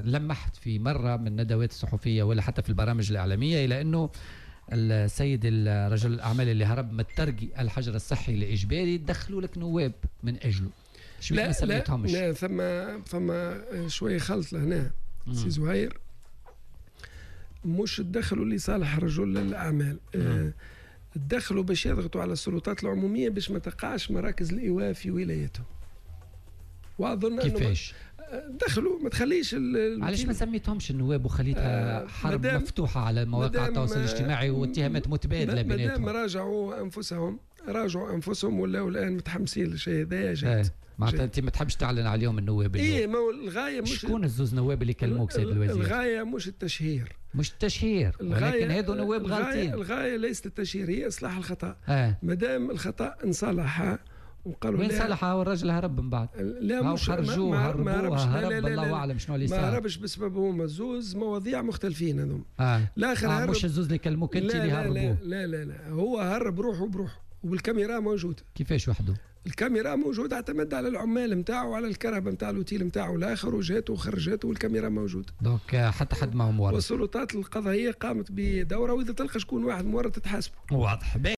لمحت في مرة من الندوات الصحفية ولا حتى في البرامج الإعلامية إلى أنه السيد رجل الأعمال اللي هرب من الترقي الحجر الصحي الإجباري دخلوا لك نواب من أجله. شو ما سميتهمش؟ لا ثم شوية خلط لهنا سي زهير. مش تدخلوا لصالح رجل الأعمال، تدخلوا باش يضغطوا على السلطات العمومية باش ما تقعش مراكز الإيواء في ولايتهم. وأظن كيفاش؟ دخلوا ما تخليش علاش ما سميتهمش النواب وخليتها حرب مفتوحة على مواقع التواصل الاجتماعي واتهامات متبادلة بيناتهم؟ راجعوا أنفسهم ولاو الآن متحمسين للشيء هذا. جات معناتها انت ما تحبش تعلن عليهم النواب؟ ايه، ما الغايه مش شكون الزوز نواب اللي كلموك سيد الوزير؟ الغايه مش التشهير، ولكن هذو نواب غالطين. الغايه ليست التشهير، هي اصلاح الخطا. مادام الخطا انصلح وقالوا وين صلحها والراجل هرب من بعد؟ لا مش هربوها هرب الله اعلم شنو اللي صار. ما هربش بسبب هما زوز مواضيع مختلفين هذوم. الاخر هرب مش الزوز اللي كلموك انت اللي هربوه. لا هو هرب روحه بروحه والكاميرا موجوده. كيفاش وحده؟ الكاميرا موجوده، اعتمد على العمال نتاعو وعلى الكرهبه نتاع الاوتيل نتاعو الاخر، وجاته وخرجته والكاميرا موجوده. دونك حتى حد ما هو مورط. والسلطات القضائيه قامت بدوره، واذا تلقى شكون واحد مورط تحاسبه. واضح.